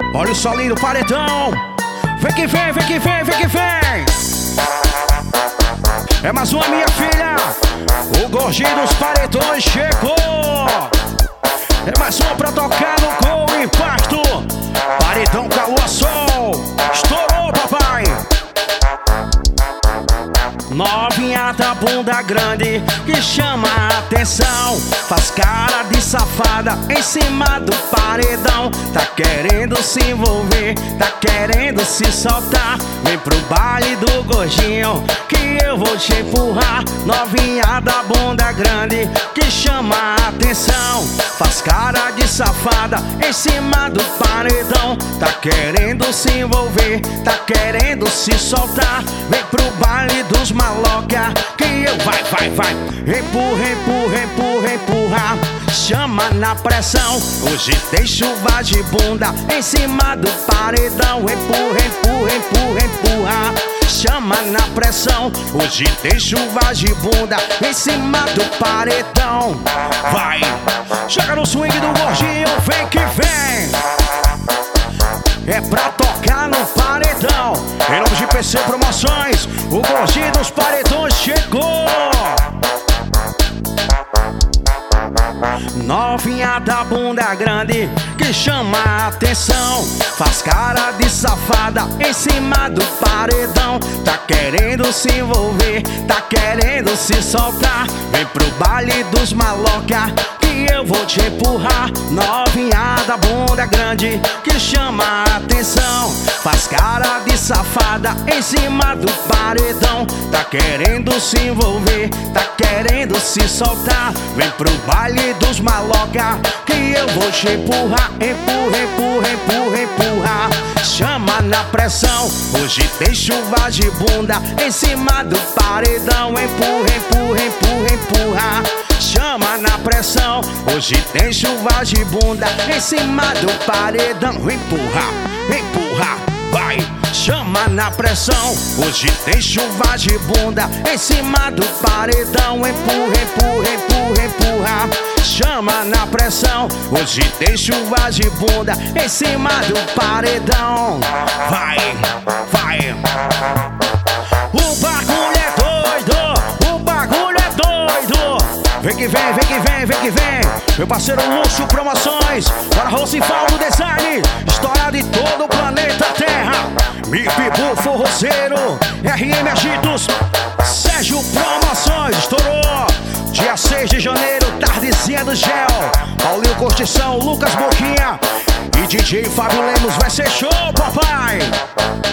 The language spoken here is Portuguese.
Olha o solinho do paredão. Vem que vem, vem que vem, vem que vem. É mais uma, minha filha. O gordinho dos paredões chegou. É mais uma pra tocar no com impacto. Paredão calor sol. Estourou, papai. Novinha da bunda grande que chama a atenção. Faz cara de safada em cima do paredão. Tá querendo se envolver, tá querendo se soltar. Vem pro baile do gordinho que eu vou te empurrar. Novinha da bunda grande que chama a atenção. Faz cara de safada em cima do paredão. Tá querendo se envolver, tá querendo se soltar. Vem pro baile dos maloca que eu vai. Empurra, empurra, empurra, empurra. Chama na pressão. Hoje tem chuva de bunda em cima do paredão. Empurra, empurra, empurra, empurra. Chama na pressão. Hoje tem chuva de bunda em cima do paredão. Vai, joga no swing do gordinho, vem que vem. É pra tocar no paredão. Em nome de PC Promoções, o gordinho dos paredões chegou. Novinha da bunda grande que chama a atenção. Faz cara de safada em cima do paredão. Tá querendo se envolver, tá querendo se soltar. Vem pro baile dos maloca que eu vou te empurrar. Novinha da bunda grande que chama a atenção. Faz cara de safada em cima do paredão. Tá querendo se envolver, tá querendo se soltar. Vem pro baile dos maloca que eu vou te empurrar. Empurra, empurra, empurra, empurra. Chama na pressão. Hoje tem chuva de bunda em cima do paredão. Empurra, empurra, empurra, empurra. Chama na pressão. Hoje tem chuva de bunda em cima do paredão. Empurra, empurra, vai. Chama na pressão. Hoje tem chuva de bunda em cima do paredão. Empurra, empurra, empurra, empurra. Chama na pressão. Hoje tem chuva de bunda em cima do paredão. Vai, vai. O bagulho é doido, o bagulho é doido. Vem que vem, vem que vem, vem que vem. Meu parceiro Luxo Promoções, para Rosifaldo Design, história de todo o planeta Terra. Mipibu Forrozeiro, RM Agitos, Sérgio Promoções, estourou. Dia 6 de janeiro, tardezinha do gel. Paulinho Curtição, Lucas Boquinha e DJ Fábio Lemos, vai ser show, papai.